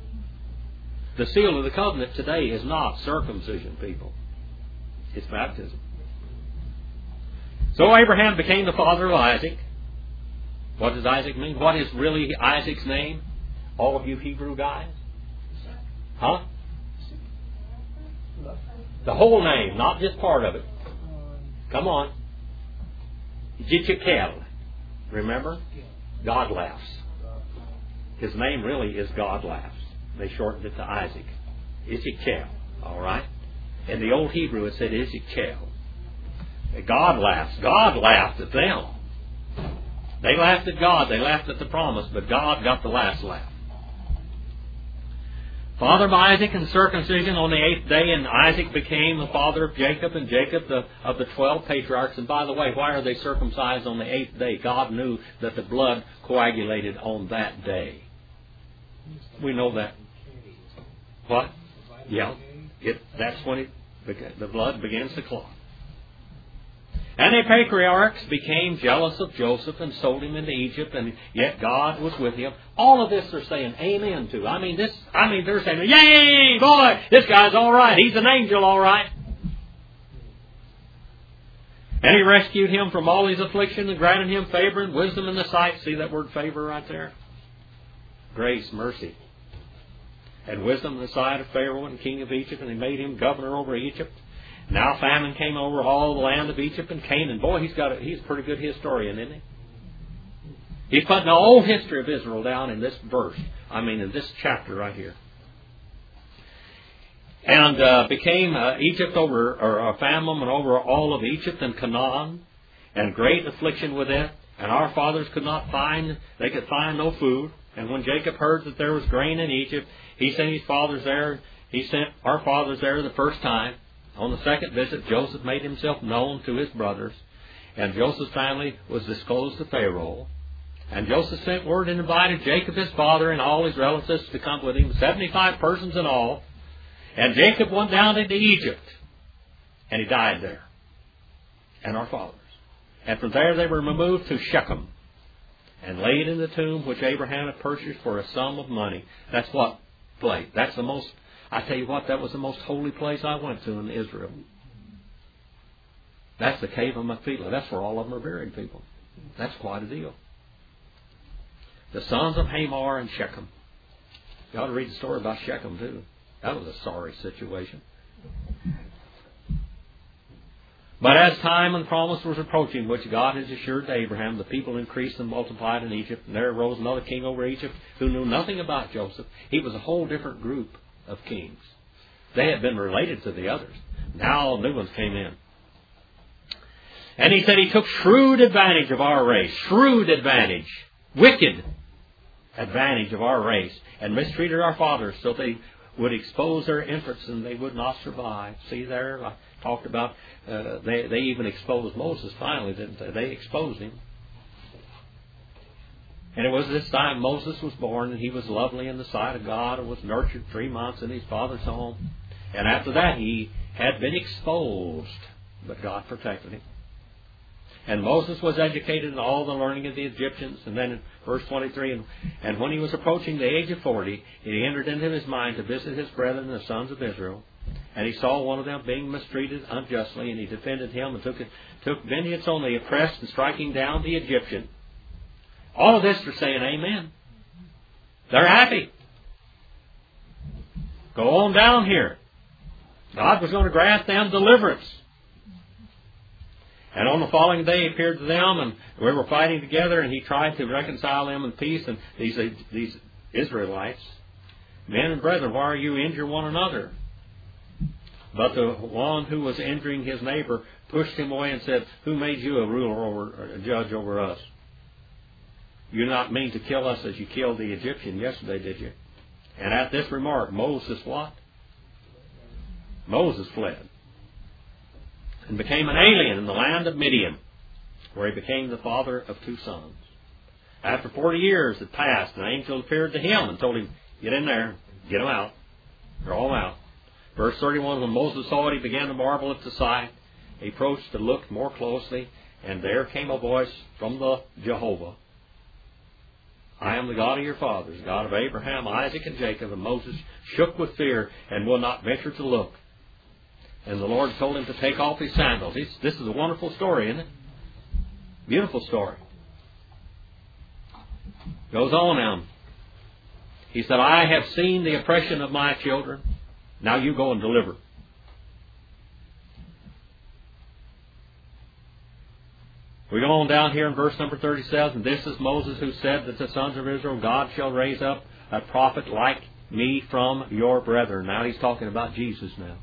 The seal of the covenant today is not circumcision, people. It's baptism. So Abraham became the father of Isaac. What does Isaac mean? What is really Isaac's name? All of you Hebrew guys? Huh? The whole name, not just part of it. Come on. Yitzchak. Remember? God laughs. His name really is God laughs. They shortened it to Isaac. Yitzchak. All right? In the old Hebrew it said Yitzchak. God laughs. God laughed at them. They laughed at God. They laughed at the promise, but God got the last laugh. Father of Isaac and circumcision on the eighth day, and Isaac became the father of Jacob, and Jacob the, of the twelve patriarchs. And by the way, why are they circumcised on the eighth day? God knew that the blood coagulated on that day. We know that. What? Yeah. It, that's when it, the blood begins to clot. And the patriarchs became jealous of Joseph and sold him into Egypt, and yet God was with him. All of this they're saying amen to. I mean, this. I mean, they're saying, yay, boy, this guy's all right. He's an angel, all right. And he rescued him from all his affliction and granted him favor and wisdom in the sight. See that word favor right there? Grace, mercy. And wisdom in the sight of Pharaoh and king of Egypt, and he made him governor over Egypt. Now famine came over all the land of Egypt and Canaan. Boy, he's got a, he's a pretty good historian, isn't he? He's putting the whole history of Israel down in this verse. I mean, in this chapter right here. And uh, became uh, Egypt over, or a famine over all of Egypt and Canaan, and great affliction with it. And our fathers could not find, they could find no food. And when Jacob heard that there was grain in Egypt, he sent his fathers there. He sent our fathers there the first time. On the second visit, Joseph made himself known to his brothers, and Joseph's family was disclosed to Pharaoh. And Joseph sent word and invited Jacob, his father, and all his relatives to come with him, seventy-five persons in all. And Jacob went down into Egypt, and he died there, and our fathers. And from there they were removed to Shechem, and laid in the tomb which Abraham had purchased for a sum of money. That's what place. That's the most... I tell you what, that was the most holy place I went to in Israel. That's the cave of Machpelah. That's where all of them are buried, people. That's quite a deal. The sons of Hamor and Shechem. You ought to read the story about Shechem, too. That was a sorry situation. But as time and promise was approaching, which God has assured to Abraham, the people increased and multiplied in Egypt. And there arose another king over Egypt who knew nothing about Joseph. He was a whole different group of kings. They had been related to the others. Now new ones came in. And he said he took shrewd advantage of our race. Shrewd advantage. Wicked advantage of our race. And mistreated our fathers so they would expose their infants and they would not survive. See there, I talked about, uh, they, they even exposed Moses finally, didn't they? They exposed him. And it was this time Moses was born, and he was lovely in the sight of God and was nurtured three months in his father's home. And after that he had been exposed, but God protected him. And Moses was educated in all the learning of the Egyptians. And then in verse twenty-three, and, and when he was approaching the age of forty, he entered into his mind to visit his brethren, the sons of Israel. And he saw one of them being mistreated unjustly, and he defended him and took, took vengeance on the oppressed and striking down the Egyptian. All of this for saying amen. They're happy. Go on down here. God was going to grant them deliverance. And on the following day he appeared to them, and we were fighting together, and he tried to reconcile them in peace. And these, these Israelites, men and brethren, why are you injure one another? But the one who was injuring his neighbor pushed him away and said, who made you a ruler over, a judge over us? You not mean to kill us as you killed the Egyptian yesterday, did you? And at this remark, Moses what? Moses fled and became an alien in the land of Midian, where he became the father of two sons. After forty years had passed, an angel appeared to him and told him, get in there, get them out. They're all out. Verse thirty-one, when Moses saw it, he began to marvel at the sight. He approached to look more closely, and there came a voice from the Jehovah. I am the God of your fathers, God of Abraham, Isaac, and Jacob. And Moses shook with fear and will not venture to look. And the Lord told him to take off his sandals. This is a wonderful story, isn't it? Beautiful story. Goes on now. He said, I have seen the oppression of my children. Now you go and deliver. We go on down here in verse number thirty-seven. This is Moses who said that the sons of Israel, God shall raise up a prophet like me from your brethren. Now he's talking about Jesus now.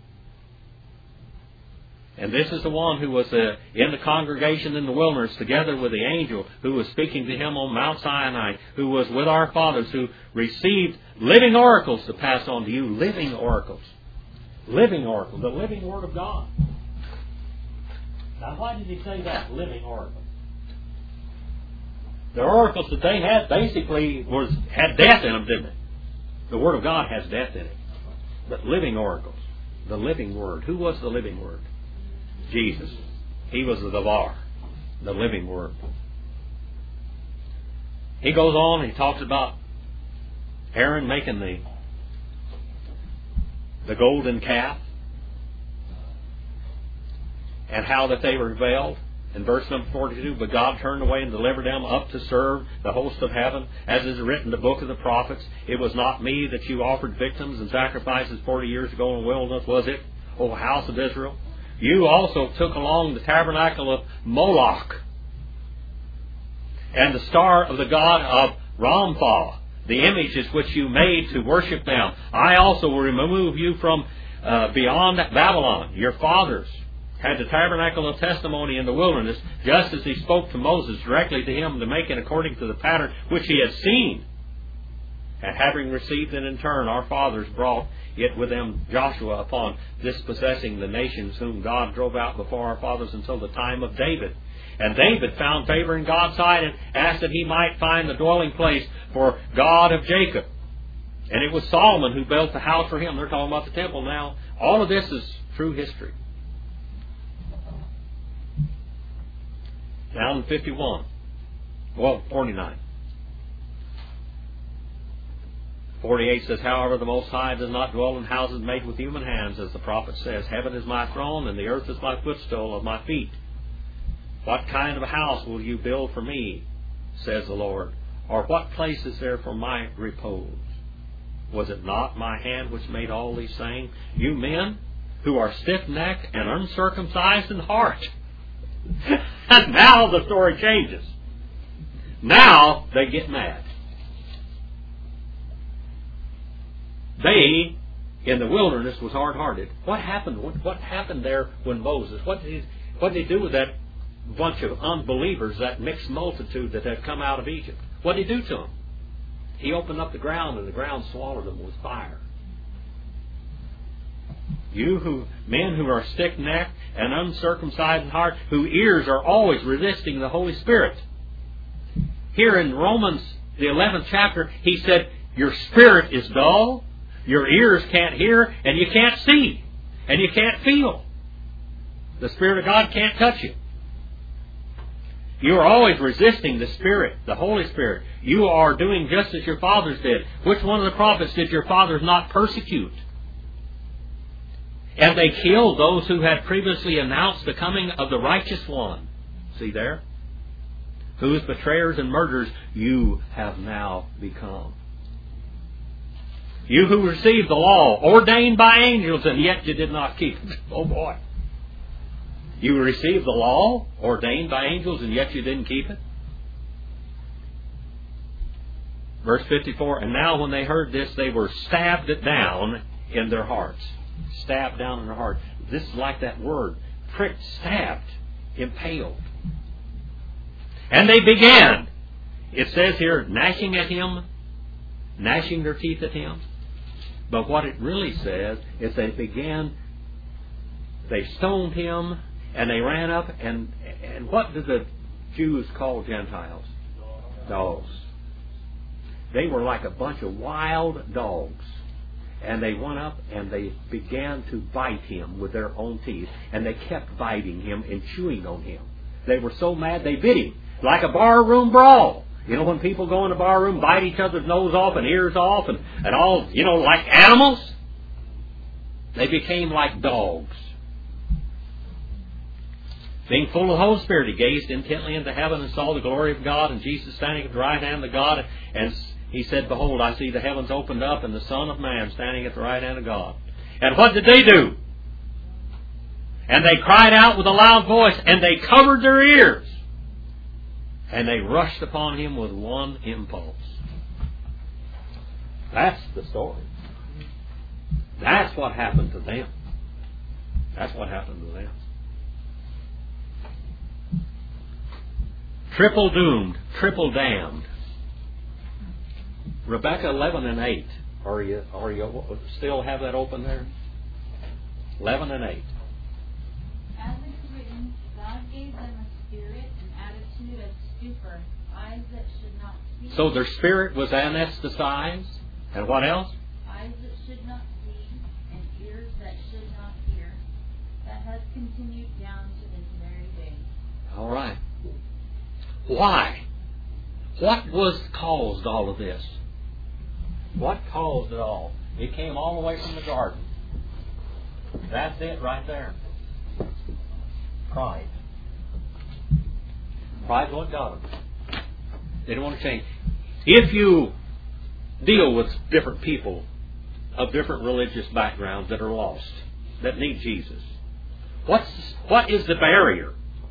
And this is the one who was uh, in the congregation in the wilderness together with the angel who was speaking to him on Mount Sinai, who was with our fathers, who received living oracles to pass on to you. Living oracles. Living oracles. The living Word of God. Now why did he say that? Living oracles. The oracles that they had basically was had death in them, didn't it? The Word of God has death in it. But living oracles. The living Word. Who was the living Word? Jesus. He was the Devar, the living Word. He goes on and he talks about Aaron making the, the golden calf and how that they rebelled. In verse number forty-two, but God turned away and delivered them up to serve the host of heaven. As is written in the book of the prophets, it was not me that you offered victims and sacrifices forty years ago in the wilderness, was it, O house of Israel? You also took along the tabernacle of Moloch and the star of the god of Ramphah, the images which you made to worship them. I also will remove you from uh, beyond Babylon. Your fathers had the tabernacle of testimony in the wilderness, just as he spoke to Moses directly to him to make it according to the pattern which he had seen. And having received it in turn, our fathers brought it with them Joshua upon dispossessing the nations whom God drove out before our fathers until the time of David. And David found favor in God's sight and asked that he might find the dwelling place for God of Jacob. And it was Solomon who built the house for him. They're talking about the temple now. All of this is true history. Down in fifty-one. Well, forty-nine. forty-eight says, however, the Most High does not dwell in houses made with human hands, as the prophet says, heaven is my throne, and the earth is my footstool of my feet. What kind of a house will you build for me, says the Lord? Or what place is there for my repose? Was it not my hand which made all these things? You men who are stiff-necked and uncircumcised in heart. And now the story changes. Now they get mad. They, in the wilderness, was hard-hearted. What happened? What, what happened there when Moses? What did he, what did he do with that bunch of unbelievers, that mixed multitude that had come out of Egypt? What did he do to them? He opened up the ground, and the ground swallowed them with fire. You who men who are stiff-necked and uncircumcised in heart, whose ears are always resisting the Holy Spirit. Here in Romans, the eleventh chapter, he said, your spirit is dull, your ears can't hear, and you can't see, and you can't feel. The Spirit of God can't touch you. You are always resisting the Spirit, the Holy Spirit. You are doing just as your fathers did. Which one of the prophets did your fathers not persecute? And they killed those who had previously announced the coming of the righteous one. See there? Whose betrayers and murderers you have now become. You who received the law, ordained by angels, and yet you did not keep it. Oh boy. You received the law, ordained by angels, and yet you didn't keep it. Verse fifty-four, and now when they heard this, they were stabbed down in their hearts. Stabbed down in their heart. This is like that word. Pricked, stabbed, impaled. And they began. It says here, gnashing at him, gnashing their teeth at him. But what it really says is they began, they stoned him, and they ran up, and and what did the Jews call Gentiles? Dogs. They were like a bunch of wild dogs. And they went up and they began to bite him with their own teeth. And they kept biting him and chewing on him. They were so mad they bit him. Like a barroom brawl. You know when people go in a barroom, bite each other's nose off and ears off and, and all, you know, like animals? They became like dogs. Being full of the Holy Spirit, he gazed intently into heaven and saw the glory of God and Jesus standing at the right hand of God. And he said, behold, I see the heavens opened up and the Son of Man standing at the right hand of God. And what did they do? And they cried out with a loud voice, and they covered their ears. And they rushed upon him with one impulse. That's the story. That's what happened to them. That's what happened to them. Triple doomed, triple damned. Rebecca eleven and eight. Are you are you still have that open there? Eleven and eight. As it is written, God gave them a spirit, an attitude of stupor, eyes that should not see. So their spirit was anesthetized, and what else? Eyes that should not see, and ears that should not hear. That has continued down to this very day. All right. Why? What was caused all of this? What caused it all? It came all the way from the garden. That's it right there. Pride. Pride what got them. They didn't want to change. If you deal with different people of different religious backgrounds that are lost, that need Jesus, what's what is the barrier?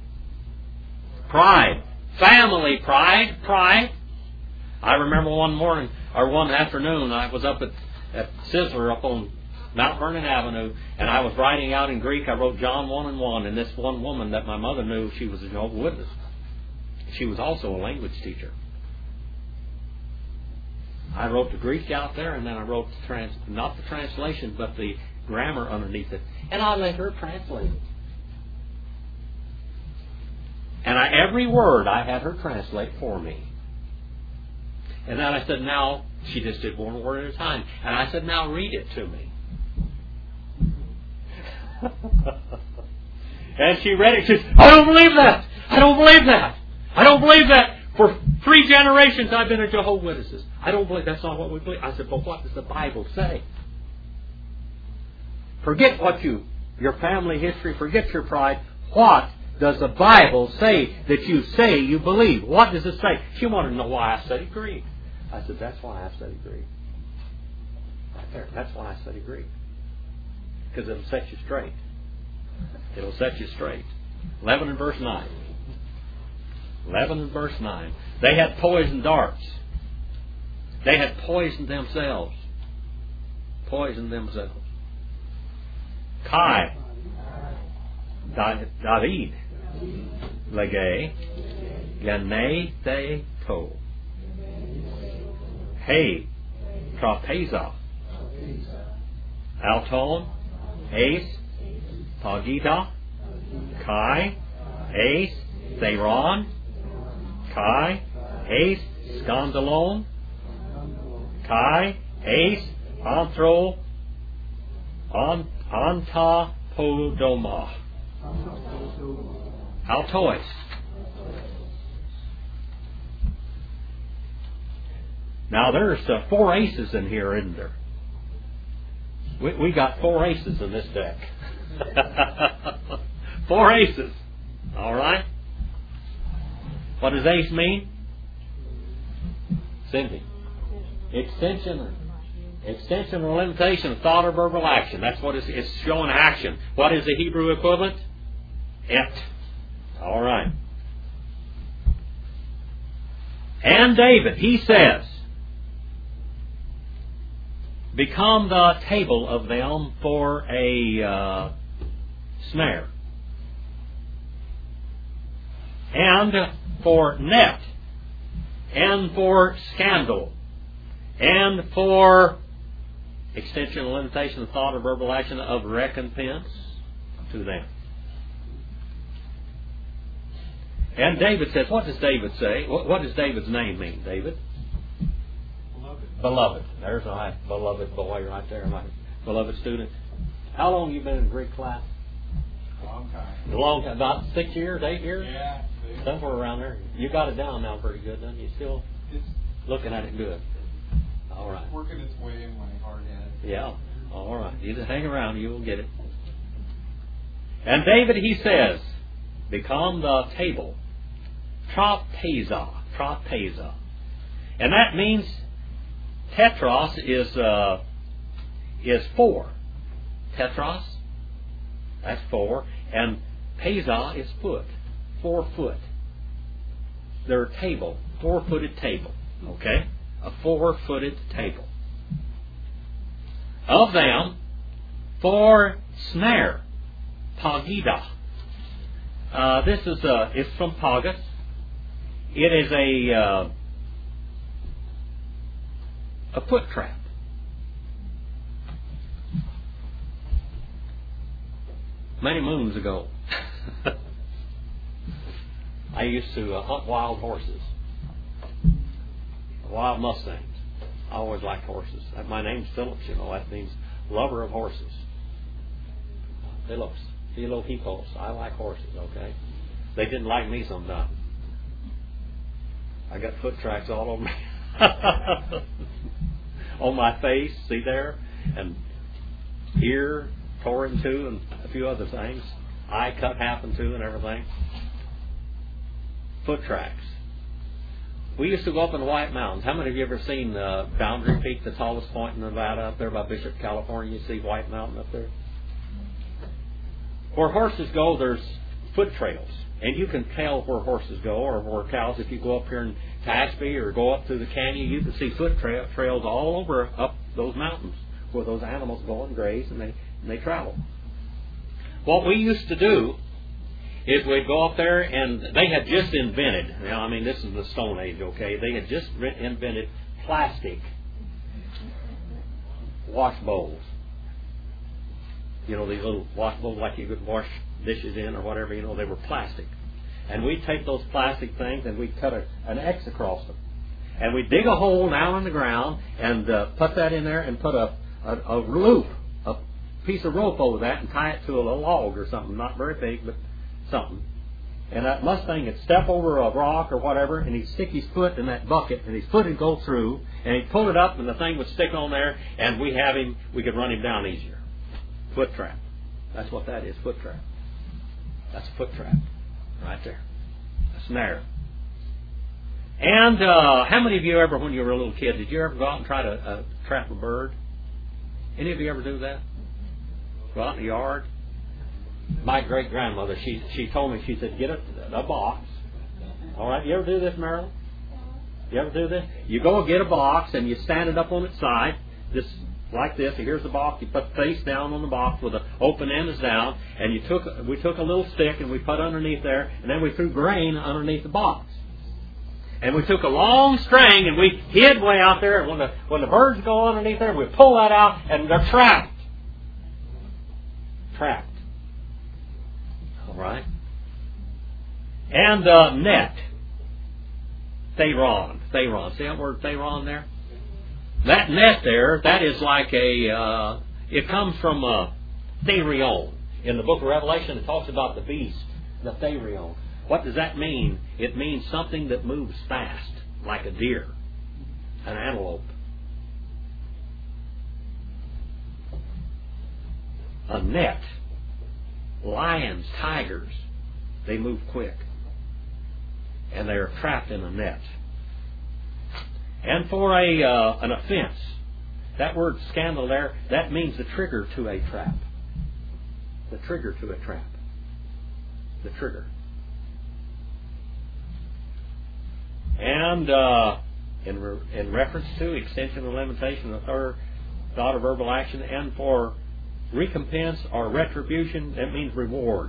Pride. Family pride, pride. I remember one morning, or one afternoon, I was up at, at Sizzler up on Mount Vernon Avenue, and I was writing out in Greek. I wrote John one and one, and this one woman that my mother knew, she was a Jehovah's Witness. She was also a language teacher. I wrote the Greek out there, and then I wrote the trans, not the translation, but the grammar underneath it. And I let her translate it. And I, every word I had her translate for me. And then I said, now, she just did one word at a time. And I said, now read it to me. And she read it. She said, I don't believe that. I don't believe that. I don't believe that. For three generations I've been a Jehovah's Witnesses. I don't believe that's not what we believe. I said, but what does the Bible say? Forget what you, your family history, forget your pride. What does the Bible say that you say you believe? What does it say? She wanted to know why I studied Greek. I said, that's why I studied Greek. Right there. That's why I studied Greek. Because it'll set you straight. It'll set you straight. eleven and verse nine. eleven and verse nine. They had poisoned darts. They had poisoned themselves. Poisoned themselves. Kai. David. Legay. Yanei te to. Hey. Trapeza. Alton. Ace. Pagita. Kai. Ace. Theron. Kai. Ace. Scandalon. Kai. Ace. Anthro. On, Anta Podoma. Altois. Now there's uh, four aces in here, isn't there? We, we got four aces in this deck. Four aces. All right. What does ace mean? Cindy. Extension. Extension or limitation of thought or verbal action. That's what it's, it's showing action. What is the Hebrew equivalent? Et. All right. And David, he says, become the table of them for a uh, snare, and for net, and for scandal, and for extension and limitation of thought or verbal action of recompense to them. And David says, what does David say? What, what does David's name mean, David? Beloved. Beloved. There's my beloved boy right there, my beloved student. How long have you been in Greek class? A long time. A long time. About six years, eight years? Yeah. See? Somewhere around there. You got it down now pretty good, don't you? Still It's looking at it good. All right. working its way in my hard head. Yeah. All right. You just hang around, you will get it. And David, he says, become the table. Trapeza. Trapeza. And that means tetros is uh, is four. Tetros, that's four. And peza is foot. Four foot. They're a table. Four-footed table. Okay? A four-footed table. Of them, for snare. Pagida. Uh, this is uh, it's from Pagus. It is a uh, a foot trap. Many moons ago, I used to uh, hunt wild horses, wild mustangs. I always liked horses. My name's Phillips, you know. That means lover of horses. Phillips, Philo Hippos. I like horses. Okay, they didn't like me sometimes. I got foot tracks all over me. On my face, see there, and ear tore in two, and a few other things. Eye cut half in two, and everything. Foot tracks. We used to go up in the White Mountains. How many of you ever seen uh, Boundary Peak, the tallest point in Nevada, up there by Bishop, California? You see White Mountain up there. Where horses go, there's foot trails. And you can tell where horses go or where cows. If you go up here in Tashby or go up through the canyon, you can see foot tra- trails all over up those mountains where those animals go and graze and they, and they travel. What we used to do is we'd go up there, and they had just invented, now I mean this is the Stone Age, okay, they had just invented plastic wash bowls. You know, these little wash bowls like you could wash dishes in or whatever, you know, they were plastic. And we'd take those plastic things and we'd cut a, an X across them. And we'd dig a hole down in the ground and uh, put that in there and put a, a, a loop, a piece of rope over that and tie it to a log or something, not very big, but something. and that Mustang would step over a rock or whatever, and he'd stick his foot in that bucket, and his foot would go through, and he'd pull it up, and the thing would stick on there, and we have him, we could run him down easier. Foot trap. That's what that is, foot trap. That's a foot trap. Right there. A snare. And uh, how many of you ever, when you were a little kid, did you ever go out and try to uh, trap a bird? Any of you ever do that? Go out in the yard? My great-grandmother, she she told me, she said, get a, a box. All right, you ever do this, Marilyn? You ever do this? You go and get a box, and you stand it up on its side, just like this. And here's the box. You put the face down on the box with the open end is down, and you took we took a little stick, and we put underneath there, and then we threw grain underneath the box. And we took a long string, and we hid way out there, and when the, when the birds go underneath there, we pull that out, and they're trapped. Trapped. All right? And uh, net. Theron. Theron. See that word Theron there? That net there, that is like a, uh, it comes from uh, Therion. In the book of Revelation, it talks about the beast, the Therion. What does that mean? It means something that moves fast, like a deer, an antelope. A net. Lions, tigers, they move quick. And they are trapped in a net. And for a uh, an offense, that word scandal there, that means the trigger to a trap. The trigger to a trap. The trigger. And uh, in re- in reference to extension or limitation, the third thought of verbal action, and for recompense or retribution, that means reward.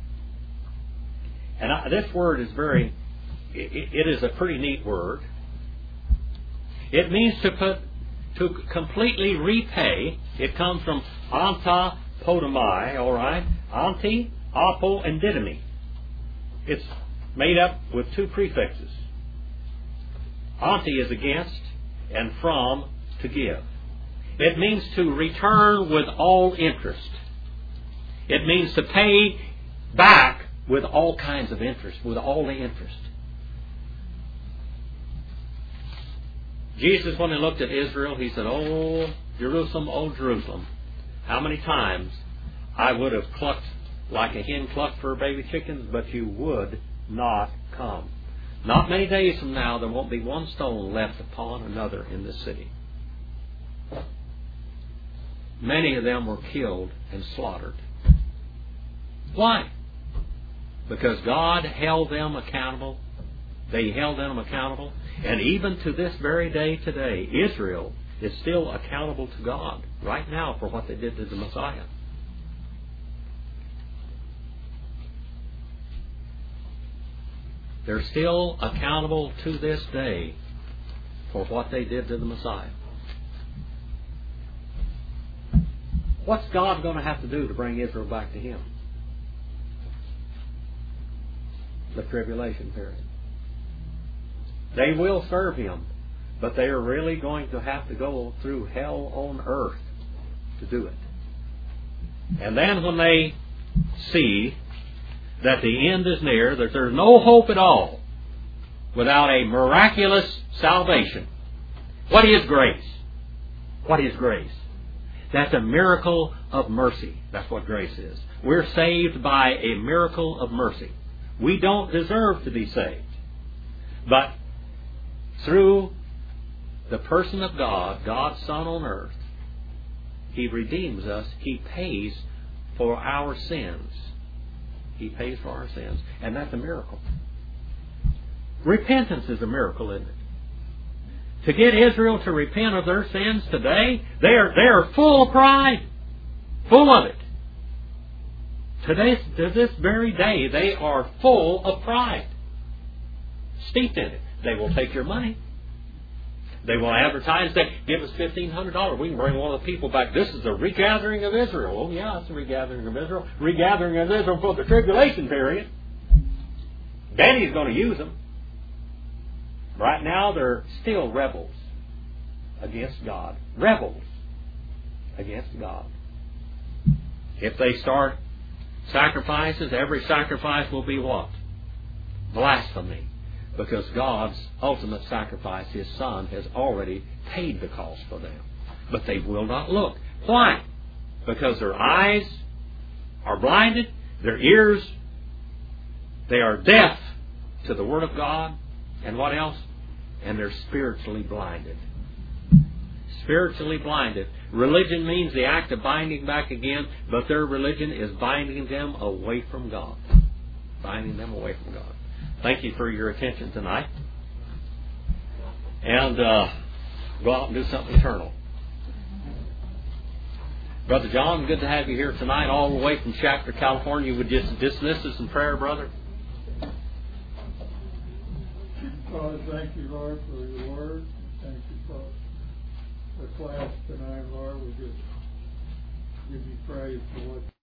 And I, this word is very, it, it is a pretty neat word. It means to put, to completely repay. It comes from anta podomai, all right? Anti, apo, and didomi. It's made up with two prefixes. Anti is against, and from, to give. It means to return with all interest. It means to pay back with all kinds of interest, with all the interest. Jesus, when he looked at Israel, he said, "Oh, Jerusalem, oh, Jerusalem, how many times I would have clucked like a hen clucked for her baby chickens, but you would not come. Not many days from now, there won't be one stone left upon another in this city." Many of them were killed and slaughtered. Why? Because God held them accountable. They held them accountable. And even to this very day today, Israel is still accountable to God right now for what they did to the Messiah. They're still accountable to this day for what they did to the Messiah. What's God going to have to do to bring Israel back to Him? The tribulation period. They will serve Him, but they are really going to have to go through hell on earth to do it. And then when they see that the end is near, that there's no hope at all without a miraculous salvation. What is grace? What is grace? That's a miracle of mercy. That's what grace is. We're saved by a miracle of mercy. We don't deserve to be saved. But through the person of God, God's Son on earth, He redeems us. He pays for our sins. He pays for our sins. And that's a miracle. Repentance is a miracle, isn't it? To get Israel to repent of their sins today, they are, they are full of pride. Full of it. Today, to this very day, they are full of pride. Steeped in it. They will take your money. They will advertise, say, give us fifteen hundred dollars. We can bring one of the people back. This is a regathering of Israel. Oh, yeah, it's a regathering of Israel. Regathering of Israel for the tribulation period. Daddy's going to use them. Right now, they're still rebels against God. Rebels against God. If they start sacrifices, every sacrifice will be what? blasphemy, because God's ultimate sacrifice, His Son, has already paid the cost for them. But they will not look. Why? Because their eyes are blinded, their ears, they are deaf to the Word of God, and what else? And they're spiritually blinded. Spiritually blinded. Religion means the act of binding back again, but their religion is binding them away from God. Binding them away from God. Thank you for your attention tonight. And uh, go out and do something eternal. Brother John, good to have you here tonight, all the way from Shafter, California. Would you just dismiss us in prayer, brother? Father, thank you, Lord, for your word. Thank you for the class tonight, Lord. We just give you praise for what